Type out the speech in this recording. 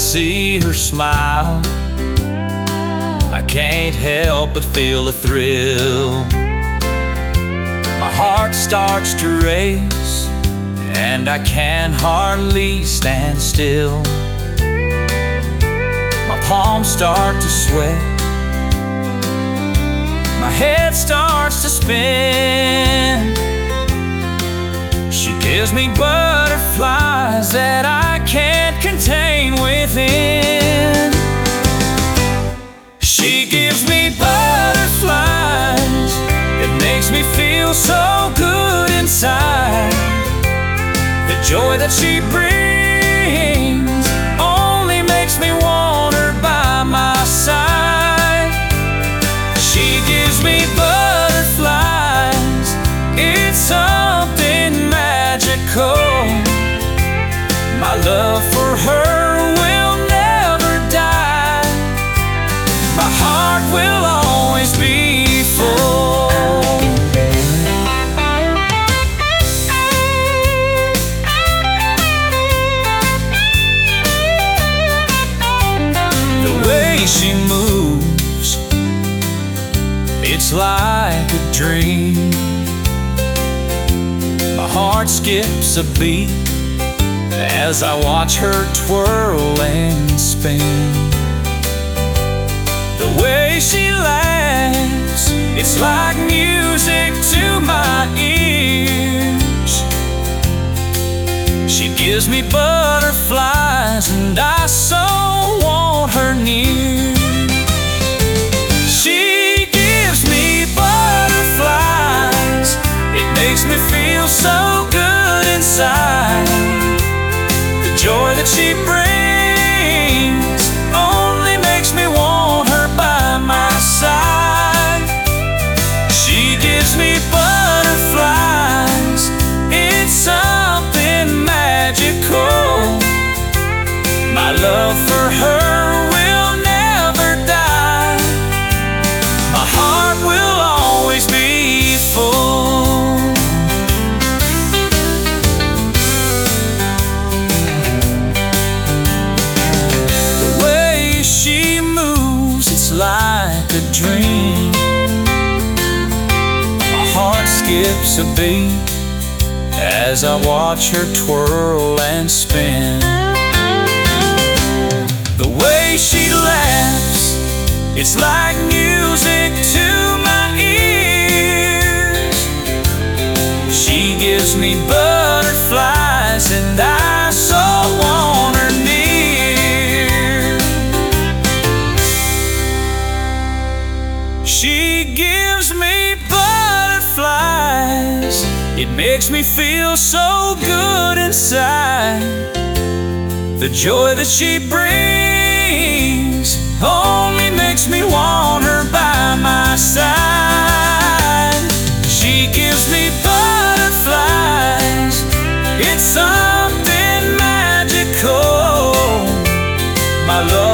see her smile, I can't help but feel a thrill. My heart starts to race, and I can hardly stand still. My palms start to sweat, my head starts to spin. She gives me butterflies that I can't contain within. She gives me butterflies, it makes me feel so good inside. The joy that she brings only makes me want her by my side. She gives me butterflies, it's something magical. My love for her will never die. My heart will always be full. The way she moves, it's like a dream. My heart skips a beat as I watch her twirl and spin. The way she laughs, it's like music to my ears. She gives me butterflies, and I so want her near. She gives me butterflies, it makes me feel so good inside. The joy that she brings only makes me want her by my side. She gives me butterflies, it's something magical. My love for her will never die. My heart will always be full. The way she moves, it's like a dream. My heart skips a beat as I watch her twirl and spin. The way she laughs, it's like music to my ears. She gives me butterflies, and I so want her near. She gives me butterflies, it makes me feel so good inside. The joy that she brings only makes me want her by my side. She gives me butterflies, it's something magical. My love